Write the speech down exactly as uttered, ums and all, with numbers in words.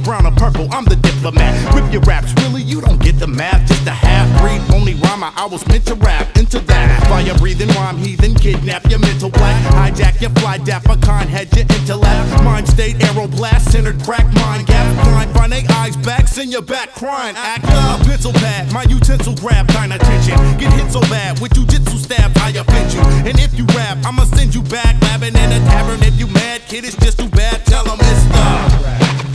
brown or purple, I'm the diplomat. Rip your raps, really, you don't get the math. Just a half-breed, only rhymer, I was meant to rap. Into that, fire breathing rhyme heathen, kidnap your mental black. Hijack your fly dapper, con head your intellect. Mind state, arrow blast, centered crack, mind gap. Blind, find they eyes back, send your back crying. Act up, a pencil pad, my utensil grab, thine attention. Get hit so bad, with jujitsu stab, I offend you. And if you rap, I'ma send you back, labbing in a tavern. If you mad, kid, it's just